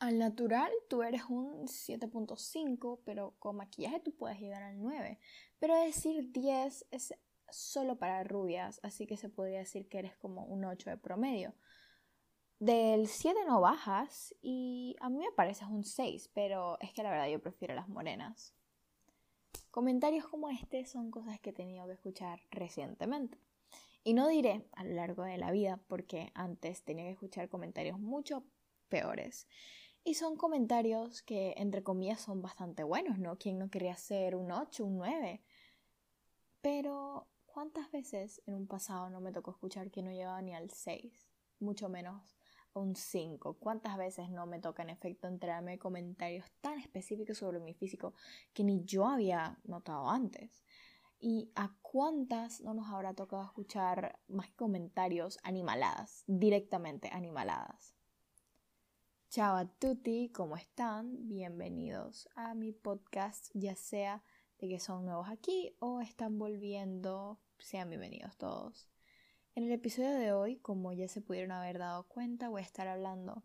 Al natural tú eres un 7.5, pero con maquillaje tú puedes llegar al 9. Pero decir 10 es solo para rubias, así que se podría decir que eres como un 8 de promedio. Del 7 no bajas y a mí me pareces un 6, pero es que la verdad yo prefiero las morenas. Comentarios como este son cosas que he tenido que escuchar recientemente. Y no diré a lo largo de la vida, porque antes tenía que escuchar comentarios mucho peores. Y son comentarios que, entre comillas, son bastante buenos, ¿no? ¿Quién no quería ser un 8, un 9? Pero, ¿cuántas veces en un pasado no me tocó escuchar que no llegaba ni al 6? Mucho menos a un 5. ¿Cuántas veces no me toca, en efecto, enterarme de comentarios tan específicos sobre mi físico que ni yo había notado antes? ¿Y a cuántas no nos habrá tocado escuchar más comentarios animaladas, directamente animaladas? Ciao a tutti, ¿cómo están? Bienvenidos a mi podcast, ya sea de que son nuevos aquí o están volviendo, sean bienvenidos todos. En el episodio de hoy, como ya se pudieron haber dado cuenta, voy a estar hablando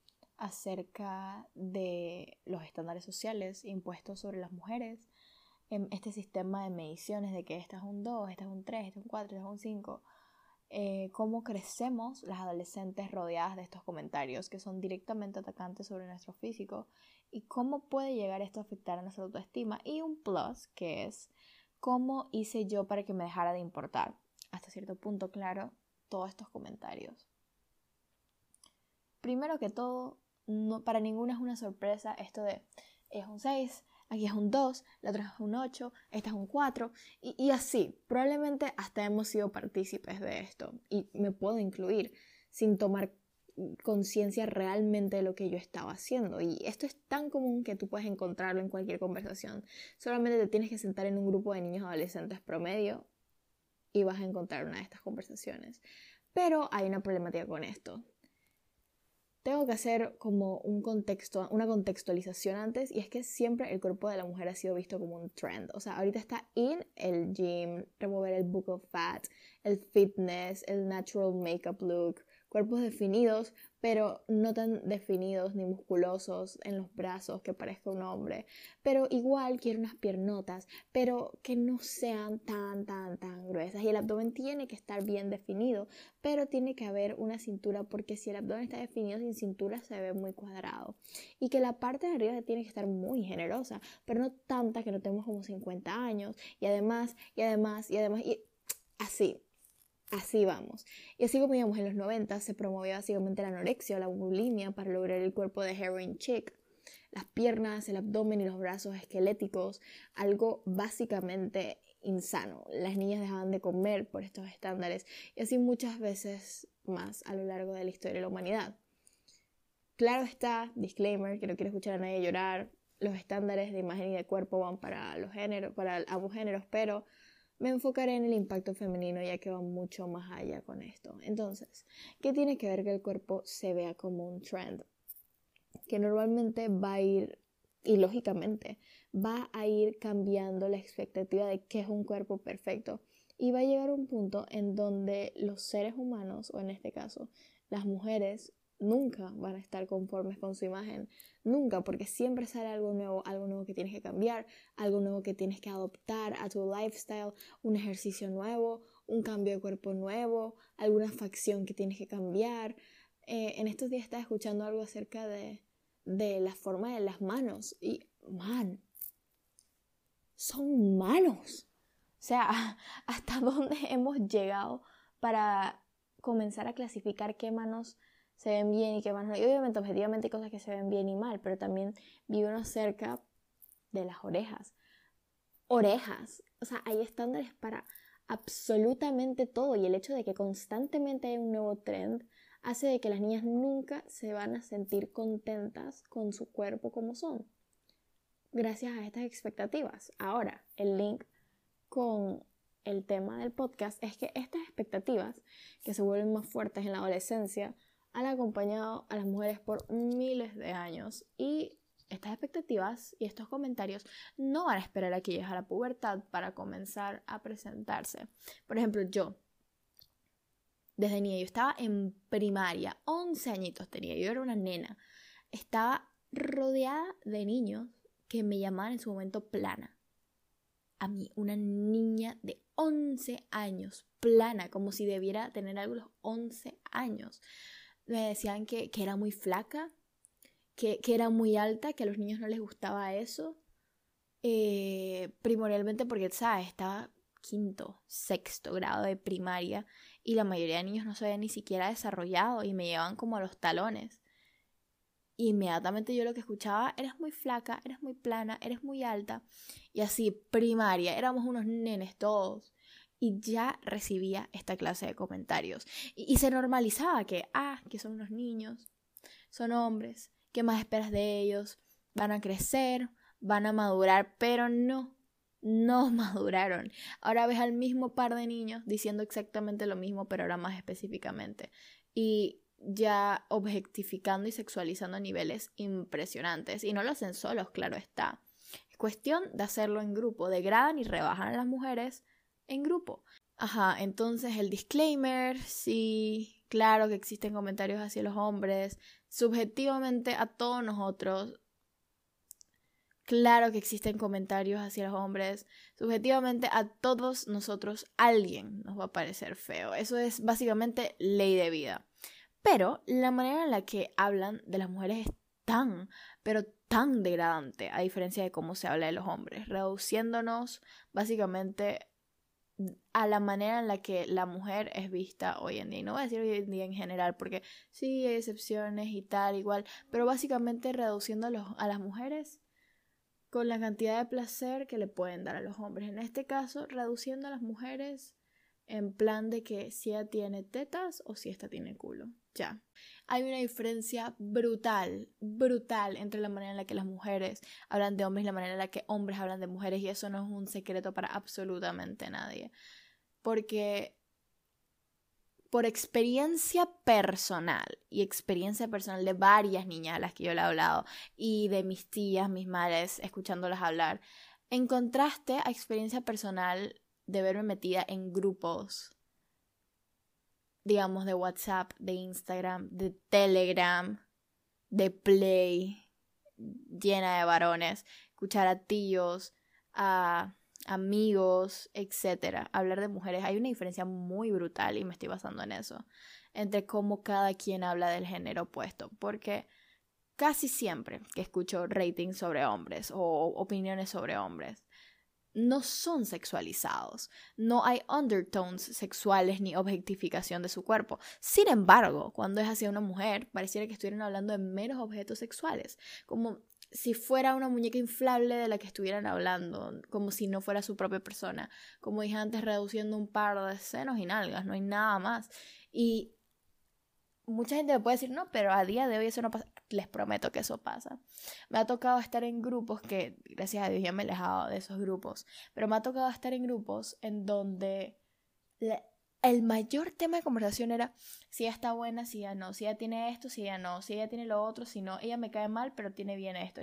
acerca de los estándares sociales impuestos sobre las mujeres, en este sistema de mediciones de que esta es un 2, esta es un 3, esta es un 4, esta es un 5. Cómo crecemos las adolescentes rodeadas de estos comentarios que son directamente atacantes sobre nuestro físico y cómo puede llegar esto a afectar a nuestra autoestima, y un plus que es cómo hice yo para que me dejara de importar hasta cierto punto, claro, todos estos comentarios. Primero que todo, no, para ninguna es una sorpresa esto de es un 6, aquí es un 2, la otra es un 8, esta es un 4, y así. Probablemente hasta hemos sido partícipes de esto, y me puedo incluir sin tomar conciencia realmente de lo que yo estaba haciendo. Y esto es tan común que tú puedes encontrarlo en cualquier conversación. Solamente te tienes que sentar en un grupo de niños adolescentes promedio y vas a encontrar una de estas conversaciones. Pero hay una problemática con esto. Tengo que hacer como una contextualización antes, y es que siempre el cuerpo de la mujer ha sido visto como un trend. O sea, ahorita está in el gym, remover el buccal fat, el fitness, el natural makeup look, cuerpos definidos, pero no tan definidos ni musculosos en los brazos que parezca un hombre. Pero igual quiero unas piernotas, pero que no sean tan gruesas. Y el abdomen tiene que estar bien definido, pero tiene que haber una cintura, porque si el abdomen está definido sin cintura se ve muy cuadrado. Y que la parte de arriba tiene que estar muy generosa, pero no tanta que no tenemos como 50 años. Y además, y así vamos. Y así como digamos en los 90 se promovía básicamente la anorexia o la bulimia para lograr el cuerpo de heroin chic. Las piernas, el abdomen y los brazos esqueléticos, algo básicamente insano. Las niñas dejaban de comer por estos estándares, y así muchas veces más a lo largo de la historia de la humanidad. Claro está, disclaimer, que no quiero escuchar a nadie llorar, los estándares de imagen y de cuerpo van para ambos géneros, pero me enfocaré en el impacto femenino, ya que va mucho más allá con esto. Entonces, ¿qué tiene que ver que el cuerpo se vea como un trend? Que normalmente va a ir, y lógicamente, va a ir cambiando la expectativa de qué es un cuerpo perfecto. Y va a llegar un punto en donde los seres humanos, o en este caso, las mujeres, nunca van a estar conformes con su imagen. Nunca, porque siempre sale algo nuevo que tienes que cambiar, algo nuevo que tienes que adoptar a tu lifestyle, un ejercicio nuevo, un cambio de cuerpo nuevo, alguna facción que tienes que cambiar. En estos días estaba escuchando algo acerca de la forma de las manos, y son manos. O sea, ¿hasta dónde hemos llegado para comenzar a clasificar qué manos se ven bien y qué manos no? Y obviamente, objetivamente hay cosas que se ven bien y mal, pero también vive uno cerca de las orejas. O sea, hay estándares para absolutamente todo, y el hecho de que constantemente hay un nuevo trend hace de que las niñas nunca se van a sentir contentas con su cuerpo como son, gracias a estas expectativas. Ahora, el link con el tema del podcast es que estas expectativas, que se vuelven más fuertes en la adolescencia, han acompañado a las mujeres por miles de años, y estas expectativas y estos comentarios no van a esperar a que llegue a la pubertad para comenzar a presentarse. Por ejemplo, yo desde niña, yo estaba en primaria, 11 añitos tenía, yo era una nena, estaba rodeada de niños que me llamaban en su momento plana. A mí, una niña de 11 años, plana, como si debiera tener algo los 11 años. Me decían que era muy flaca, que era muy alta, que a los niños no les gustaba eso. Primordialmente porque, ¿sabes? Estaba quinto, sexto grado de primaria y la mayoría de niños no se habían ni siquiera desarrollado y me llevaban como a los talones. Inmediatamente yo lo que escuchaba: eres muy flaca, eres muy plana, eres muy alta. Y así, primaria, éramos unos nenes todos. Y ya recibía esta clase de comentarios. Y se normalizaba que son unos niños, son hombres, ¿qué más esperas de ellos? Van a crecer, van a madurar, pero no maduraron. Ahora ves al mismo par de niños diciendo exactamente lo mismo, pero ahora más específicamente. Y ya objetificando y sexualizando a niveles impresionantes. Y no lo hacen solos, claro está. Es cuestión de hacerlo en grupo. Degradan y rebajan a las mujeres en grupo. Entonces el disclaimer: sí, claro que existen comentarios hacia los hombres. Subjetivamente a todos nosotros, claro que existen comentarios hacia los hombres. Subjetivamente a todos nosotros alguien nos va a parecer feo. Eso es básicamente ley de vida. Pero la manera en la que hablan de las mujeres es tan, pero tan degradante, a diferencia de cómo se habla de los hombres, reduciéndonos básicamente a la manera en la que la mujer es vista hoy en día. Y no voy a decir hoy en día en general, porque sí hay excepciones y tal, igual, pero básicamente reduciendo a las mujeres con la cantidad de placer que le pueden dar a los hombres. En este caso, reduciendo a las mujeres en plan de que si ella tiene tetas o si esta tiene culo. Ya. Hay una diferencia brutal entre la manera en la que las mujeres hablan de hombres y la manera en la que hombres hablan de mujeres, y eso no es un secreto para absolutamente nadie. Porque por experiencia personal de varias niñas a las que yo le he hablado y de mis tías, mis madres, escuchándolas hablar, en contraste a experiencia personal de verme metida en grupos, digamos, de WhatsApp, de Instagram, de Telegram, de Play, llena de varones, escuchar a tíos, a amigos, etcétera, hablar de mujeres. Hay una diferencia muy brutal, y me estoy basando en eso, entre cómo cada quien habla del género opuesto, porque casi siempre que escucho ratings sobre hombres o opiniones sobre hombres, no son sexualizados, no hay undertones sexuales ni objetificación de su cuerpo. Sin embargo, cuando es hacia una mujer, pareciera que estuvieran hablando de meros objetos sexuales, como si fuera una muñeca inflable de la que estuvieran hablando, como si no fuera su propia persona. Como dije antes, reduciendo un par de senos y nalgas, no hay nada más. Y mucha gente me puede decir: no, pero a día de hoy eso no pasa. Les prometo que eso pasa. Me ha tocado estar en grupos que, gracias a Dios, ya me he alejado de esos grupos, pero me ha tocado estar en grupos en donde el mayor tema de conversación era si ella está buena, si ella no, si ella tiene esto, si ella no, si ella tiene lo otro, si no, ella me cae mal, pero tiene bien esto.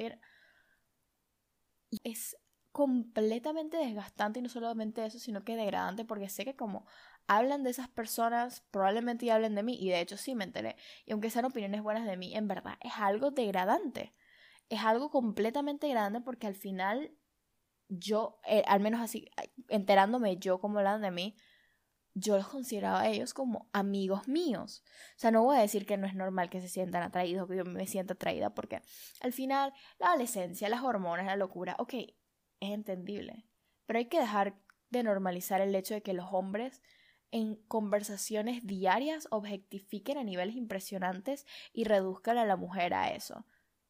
Es completamente desgastante, y no solamente eso, sino que degradante, porque sé que como hablan de esas personas, probablemente ya hablen de mí, y de hecho sí me enteré, y aunque sean opiniones buenas de mí, en verdad es algo degradante, es algo completamente degradante, porque al final yo, al menos así, enterándome yo cómo hablan de mí, yo los consideraba a ellos como amigos míos. O sea, no voy a decir que no es normal que se sientan atraídos, que yo me sienta atraída, porque al final la adolescencia, las hormonas, la locura, ok, es entendible. Pero hay que dejar de normalizar el hecho de que los hombres en conversaciones diarias objetifiquen a niveles impresionantes y reduzcan a la mujer a eso.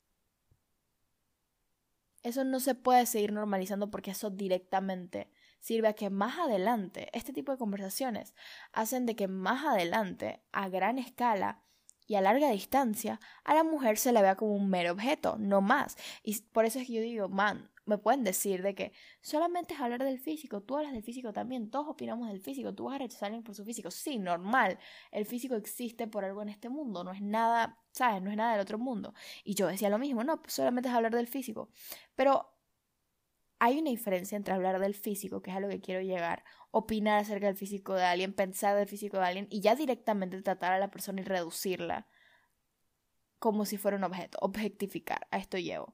Eso no se puede seguir normalizando, porque eso directamente sirve a que más adelante, este tipo de conversaciones hacen de que más adelante, a gran escala y a larga distancia, a la mujer se la vea como un mero objeto, no más. Y por eso es que yo digo, man, me pueden decir de que solamente es hablar del físico, tú hablas del físico también, todos opinamos del físico, tú vas a rechazar a alguien por su físico. Sí, normal, el físico existe por algo en este mundo, no es nada, ¿sabes? No es nada del otro mundo. Y yo decía lo mismo: no, pues solamente es hablar del físico. Pero hay una diferencia entre hablar del físico, que es a lo que quiero llegar, opinar acerca del físico de alguien, pensar del físico de alguien, y ya directamente tratar a la persona y reducirla como si fuera un objeto, objetificar, a esto llevo.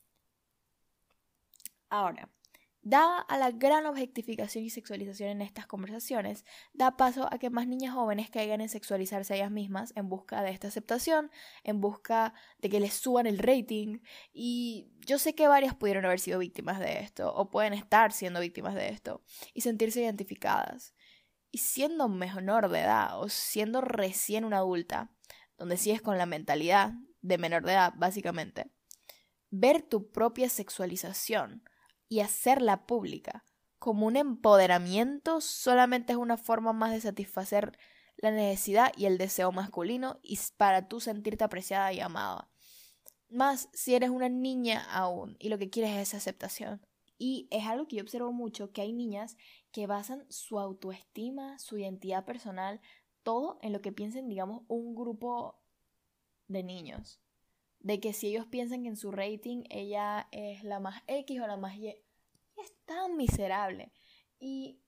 Ahora, dada a la gran objetificación y sexualización en estas conversaciones, da paso a que más niñas jóvenes caigan en sexualizarse a ellas mismas en busca de esta aceptación, en busca de que les suban el rating, y yo sé que varias pudieron haber sido víctimas de esto, o pueden estar siendo víctimas de esto, y sentirse identificadas. Y siendo menor de edad, o siendo recién una adulta, donde sigues con la mentalidad de menor de edad, básicamente, ver tu propia sexualización y hacerla pública como un empoderamiento solamente es una forma más de satisfacer la necesidad y el deseo masculino y para tú sentirte apreciada y amada. Más si eres una niña aún y lo que quieres es esa aceptación. Y es algo que yo observo mucho, que hay niñas que basan su autoestima, su identidad personal, todo en lo que piensen, digamos, un grupo de niños. De que si ellos piensan que en su rating ella es la más X o la más Y, es tan miserable. Y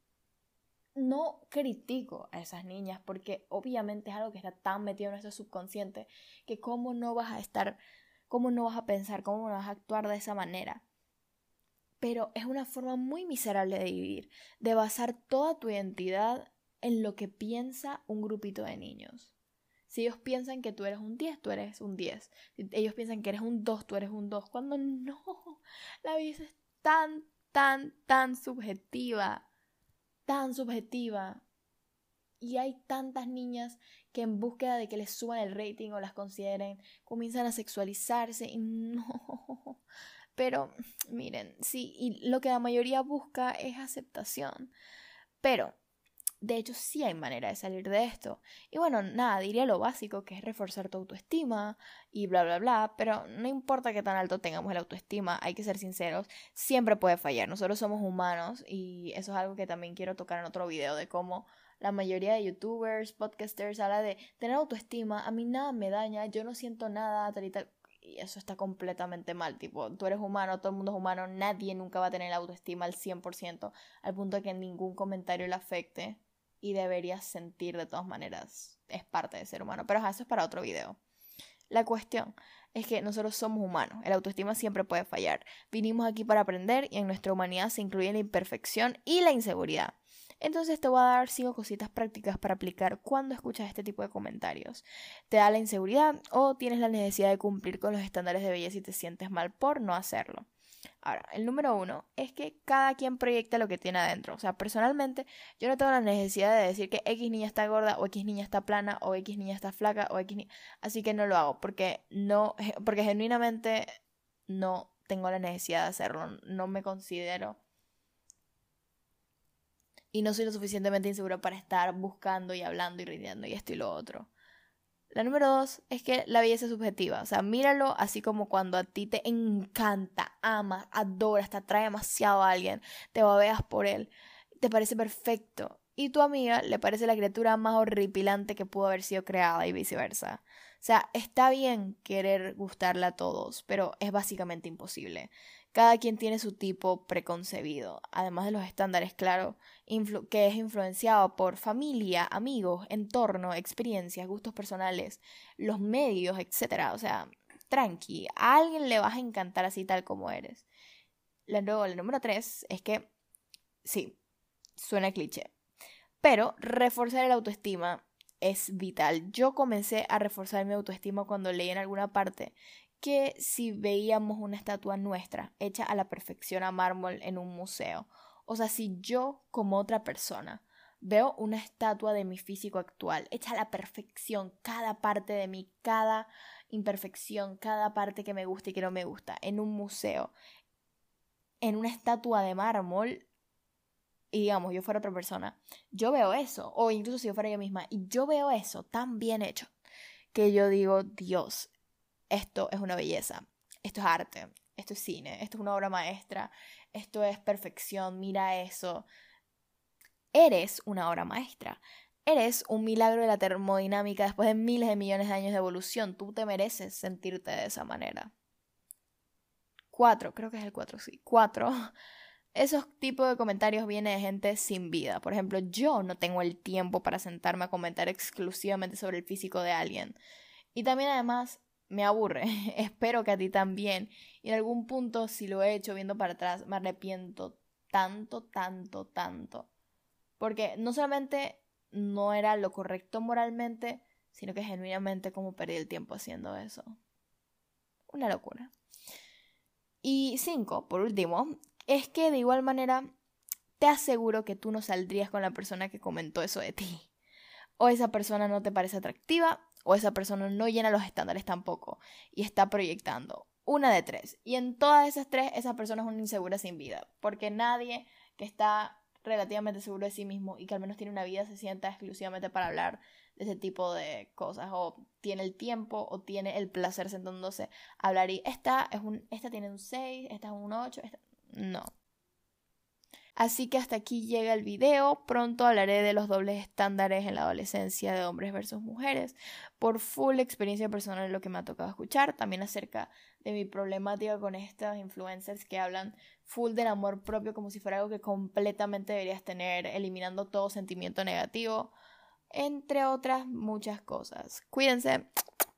no critico a esas niñas porque obviamente es algo que está tan metido en nuestro subconsciente que cómo no vas a pensar, cómo no vas a actuar de esa manera. Pero es una forma muy miserable de vivir, de basar toda tu identidad en lo que piensa un grupito de niños. Si ellos piensan que tú eres un 10, tú eres un 10. Si ellos piensan que eres un 2, tú eres un 2. Cuando no, la belleza es tan subjetiva. Tan subjetiva. Y hay tantas niñas que en búsqueda de que les suban el rating o las consideren, comienzan a sexualizarse y no. Pero miren, sí, y lo que la mayoría busca es aceptación. Pero de hecho, sí hay manera de salir de esto. Y bueno, nada, diría lo básico, que es reforzar tu autoestima y bla, bla, bla. Pero no importa qué tan alto tengamos la autoestima, hay que ser sinceros, siempre puede fallar. Nosotros somos humanos y eso es algo que también quiero tocar en otro video, de cómo la mayoría de youtubers, podcasters, habla de tener autoestima, a mí nada me daña, yo no siento nada, tal y tal. Y eso está completamente mal, tipo, tú eres humano, todo el mundo es humano, nadie nunca va a tener la autoestima al 100%, al punto de que ningún comentario le afecte. Y deberías sentir de todas maneras, es parte de ser humano. Pero eso es para otro video. La cuestión es que nosotros somos humanos, el autoestima siempre puede fallar. Vinimos aquí para aprender y en nuestra humanidad se incluye la imperfección y la inseguridad. Entonces te voy a dar 5 cositas prácticas para aplicar cuando escuchas este tipo de comentarios. ¿Te da la inseguridad o tienes la necesidad de cumplir con los estándares de belleza y te sientes mal por no hacerlo? Ahora, el número 1 es que cada quien proyecta lo que tiene adentro. O sea, personalmente, yo no tengo la necesidad de decir que X niña está gorda, o X niña está plana, o X niña está flaca, o X niña... Así que no lo hago, porque genuinamente no tengo la necesidad de hacerlo. No me considero y no soy lo suficientemente insegura para estar buscando y hablando y rindiendo y esto y lo otro. La número 2 es que la belleza es subjetiva. O sea, míralo así como cuando a ti te encanta, amas, adoras, te atrae demasiado a alguien, te babeas por él, te parece perfecto. Y tu amiga le parece la criatura más horripilante que pudo haber sido creada y viceversa. O sea, está bien querer gustarle a todos, pero es básicamente imposible. Cada quien tiene su tipo preconcebido, además de los estándares, claro, que es influenciado por familia, amigos, entorno, experiencias, gustos personales, los medios, etc. O sea, tranqui, a alguien le vas a encantar así tal como eres. Luego, el número 3 es que, sí, suena cliché, pero reforzar el autoestima es vital. Yo comencé a reforzar mi autoestima cuando leí en alguna parte que si veíamos una estatua nuestra hecha a la perfección a mármol en un museo, o sea, si yo como otra persona veo una estatua de mi físico actual hecha a la perfección, cada parte de mí, cada imperfección, cada parte que me gusta y que no me gusta, en un museo, en una estatua de mármol, y digamos, yo fuera otra persona, yo veo eso, o incluso si yo fuera yo misma, y yo veo eso tan bien hecho, que yo digo, Dios, esto es una belleza, esto es arte, esto es cine, esto es una obra maestra, esto es perfección, mira eso. Eres una obra maestra, eres un milagro de la termodinámica después de miles de millones de años de evolución, tú te mereces sentirte de esa manera. 4, creo que es el 4, sí, 4. Esos tipos de comentarios vienen de gente sin vida. Por ejemplo, yo no tengo el tiempo para sentarme a comentar exclusivamente sobre el físico de alguien. Y también además me aburre. Espero que a ti también. Y en algún punto, si lo he hecho viendo para atrás, me arrepiento tanto, tanto, tanto. Porque no solamente no era lo correcto moralmente, sino que genuinamente como perdí el tiempo haciendo eso. Una locura. Y 5, por último, es que de igual manera te aseguro que tú no saldrías con la persona que comentó eso de ti. O esa persona no te parece atractiva, o esa persona no llena los estándares tampoco y está proyectando. Una de 3. Y en todas esas 3, esa persona es una insegura sin vida. Porque nadie que está relativamente seguro de sí mismo y que al menos tiene una vida se sienta exclusivamente para hablar de ese tipo de cosas. O tiene el tiempo o tiene el placer sentándose a hablar y esta tiene un 6, esta es un 8, no. Así que hasta aquí llega el video. Pronto hablaré de los dobles estándares en la adolescencia de hombres versus mujeres. Por full experiencia personal en lo que me ha tocado escuchar. También acerca de mi problemática con estos influencers que hablan full del amor propio como si fuera algo que completamente deberías tener, eliminando todo sentimiento negativo. Entre otras muchas cosas. Cuídense.